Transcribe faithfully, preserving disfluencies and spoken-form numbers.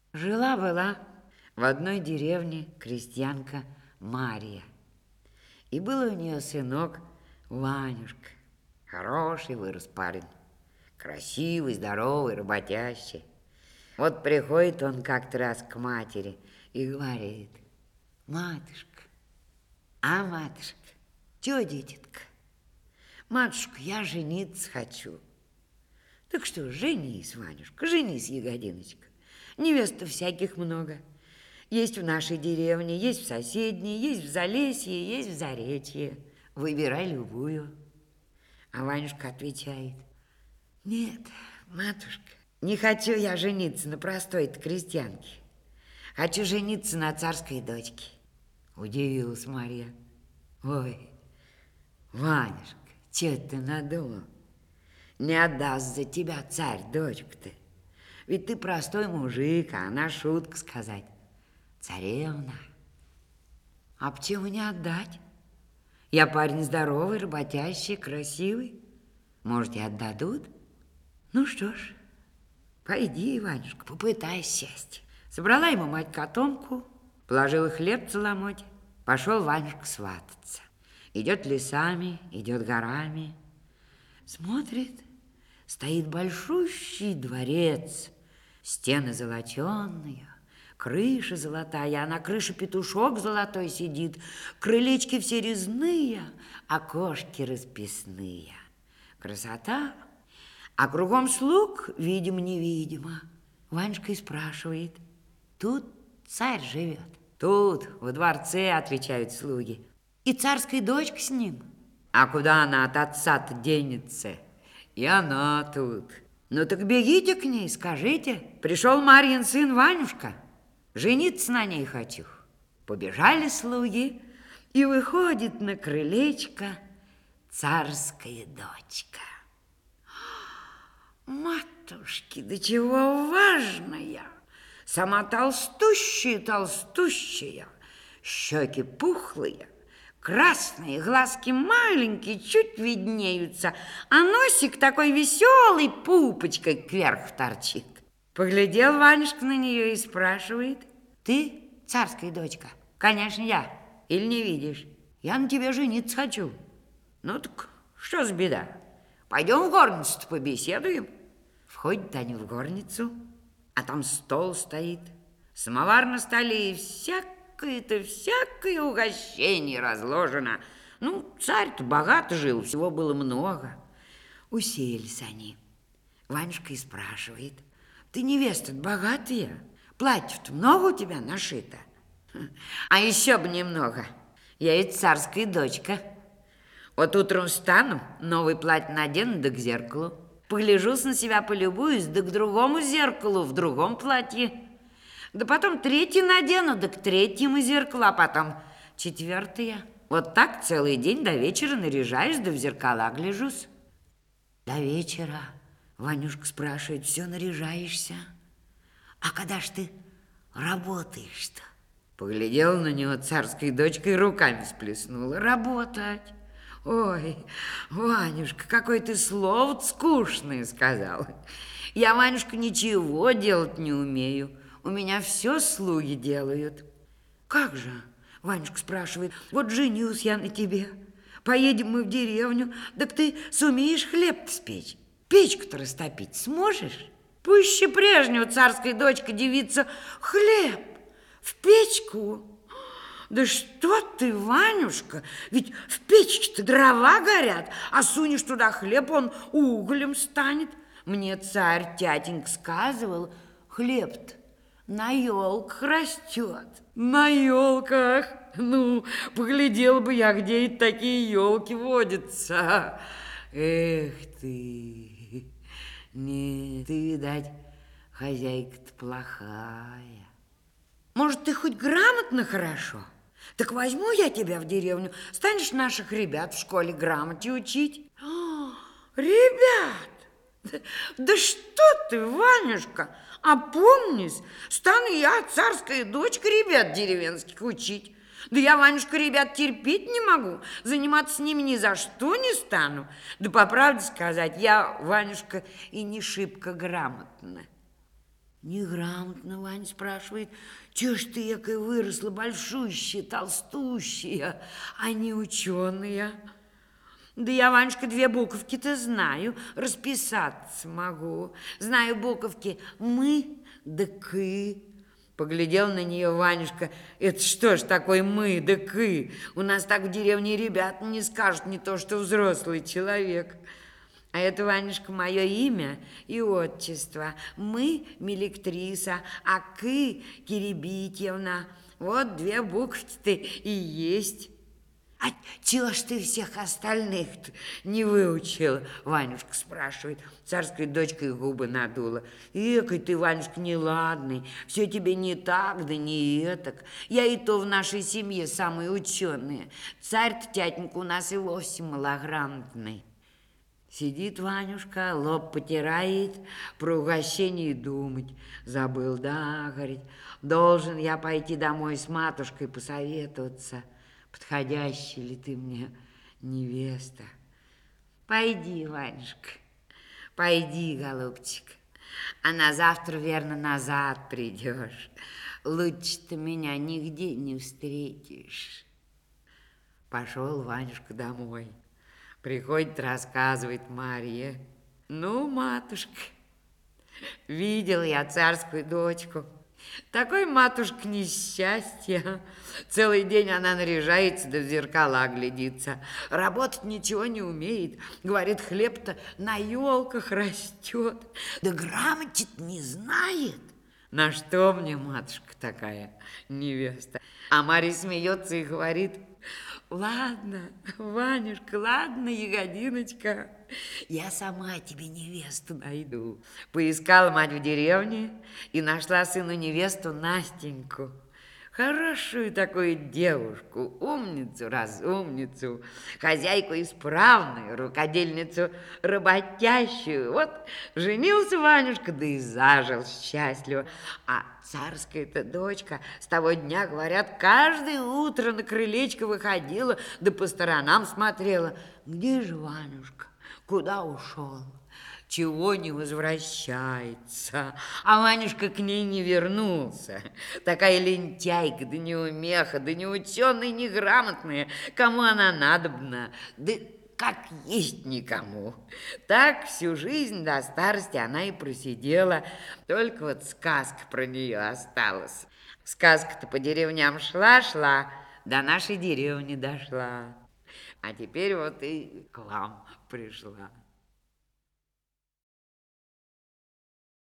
Жила-была в одной деревне крестьянка Мария. И был у нее сынок Ванюшка. Хороший вырос парень. Красивый, здоровый, работящий. Вот приходит он как-то раз к матери и говорит: матушка, а матушка, чё, дитятка? Матушка, я жениться хочу. Так что, женись, Ванюшка, женись, ягодиночка. Невест всяких много. Есть в нашей деревне, есть в соседней, есть в Залесье, есть в Заречье. Выбирай любую. А Ванюшка отвечает: нет, матушка, не хочу я жениться на простой-то крестьянке. Хочу жениться на царской дочке. Удивилась Марья. Ой, Ванюшка, че ты надумал? Не отдаст за тебя царь дочку-то. Ведь ты простой мужик, а она шутка сказать. Царевна, а почему не отдать? Я парень здоровый, работящий, красивый. Может, и отдадут? Ну что ж, пойди, Ванюшка, попытай счастье. Собрала ему мать котомку, положила хлеб ломоть. Пошел Ванюшка свататься. Идет лесами, идет горами. Смотрит, стоит большущий дворец. Стены золоченые, крыша золотая, а на крыше петушок золотой сидит. Крылечки все резные, окошки расписные. Красота! А кругом слуг видимо-невидимо. Ванюшка и спрашивает: тут царь живет? Тут, во дворце, отвечают слуги. И царская дочка с ним? А куда она от отца-то денется? И она тут. Ну так бегите к ней, скажите: пришел Марьин сын Ванюшка, жениться на ней хочу. Побежали слуги, и выходит на крылечко царская дочка. Матушки, до чего важная! Сама толстущая-толстущая, щеки пухлые, красные, глазки маленькие, чуть виднеются, а носик такой веселый, пупочкой кверху торчит. Поглядел Ванюшка на нее и спрашивает: ты царская дочка? Конечно, я. Или не видишь? Я на тебе жениться хочу. Ну так что за беда? Пойдем в горницу-то побеседуем. Входит они в горницу, а там стол стоит, самовар на столе и всякое-то, всякое угощение разложено. Ну, царь-то богато жил, всего было много. Уселись они. Ванюшка и спрашивает: ты невеста-то богатая? Платьев-то много у тебя нашито? А еще бы немного. Я ведь царская дочка. Вот утром встану, новый платье надену, да к зеркалу. Погляжусь на себя, полюбуюсь, да к другому зеркалу в другом платье. Да потом третье надену, да к третьему зеркалу, а потом четвертое. Вот так целый день до вечера наряжаюсь, да в зеркала гляжусь. До вечера, Ванюшка спрашивает, все наряжаешься? А когда ж ты работаешь-то? Поглядела на него царской дочкой и руками сплеснула. Работать? Ой, Ванюшка, какое ты слово скучное сказал. Я, Ванюшка, ничего делать не умею. У меня все слуги делают. Как же? Ванюшка спрашивает. Вот женюсь я на тебе. Поедем мы в деревню. Так ты сумеешь хлеб спечь? Печку-то растопить сможешь? Пуще прежнего царская дочка девица. Хлеб в печку? Да что ты, Ванюшка, ведь в печке-то дрова горят, а сунешь туда хлеб, он углем станет. Мне царь тятенька сказывал, хлеб-то на елках растет. На елках? Ну, поглядел бы я, где и такие елки водятся. Эх ты, нет, ты, видать, хозяйка-то плохая. Может, ты хоть грамотно хорошо? Так возьму я тебя в деревню, станешь наших ребят в школе грамоте учить. О, ребят! Да что ты, Ванюшка, опомнись, стану я, царская дочка, ребят деревенских учить. Да я, Ванюшка, ребят терпеть не могу, заниматься с ними ни за что не стану. Да по правде сказать, я, Ванюшка, и не шибко грамотна. Неграмотно, Ваня спрашивает, чё ж ты, якая выросла, большущая, толстущая, а не ученая? Да я, Ванюшка, две буковки-то знаю, расписаться могу. Знаю буковки «мы» да «ки». Поглядел на нее Ванюшка. Это что ж такое «мы» да «ки»? У нас так в деревне ребята не скажут, не то что взрослый человек. А это, Ванюшка, мое имя и отчество. «Мы» — Мелектриса, а «ки» — Кирибитьевна. Вот две буквы-то и есть. А чего ж ты всех остальных-то не выучила? Ванюшка спрашивает. Царская дочка и губы надула. Экой ты, Ванюшка, неладный. Все тебе не так, да не этак. Я и то в нашей семье самые ученые. Царь-то, тятенька, у нас и вовсе малограмотный. Сидит Ванюшка, лоб потирает, про угощение думать. Забыл, да, говорит, должен я пойти домой с матушкой посоветоваться. Подходящая ли ты мне невеста? Пойди, Ванюшка, пойди, голубчик, а на завтра, верно, назад придешь. Лучше ты меня нигде не встретишь. Пошел Ванюшка домой. Приходит, рассказывает Марье. Ну, матушка, видел я царскую дочку. Такой, матушка, несчастье. Целый день она наряжается, да в зеркала глядится. Работать ничего не умеет. Говорит, хлеб-то на елках растет. Да грамоте-то не знает. На что мне, матушка, такая невеста? А Марья смеется и говорит, ладно, Ванюшка, ладно, ягодиночка, я сама тебе невесту найду. Поискала мать в деревне и нашла сыну невесту Настеньку. Хорошую такую девушку, умницу, разумницу, хозяйку исправную, рукодельницу работящую. Вот женился Ванюшка, да и зажил счастливо. А царская-то дочка с того дня, говорят, каждое утро на крылечко выходила, да по сторонам смотрела. Где же Ванюшка? Куда ушел? Чего не возвращается? А Ванюшка к ней не вернулся. Такая лентяйка, да неумеха, да не ученая, неграмотная. Кому она надобна? Да как есть никому. Так всю жизнь до старости она и просидела. Только вот сказка про нее осталась. Сказка-то по деревням шла-шла, до нашей деревни дошла. А теперь вот и к вам пришла.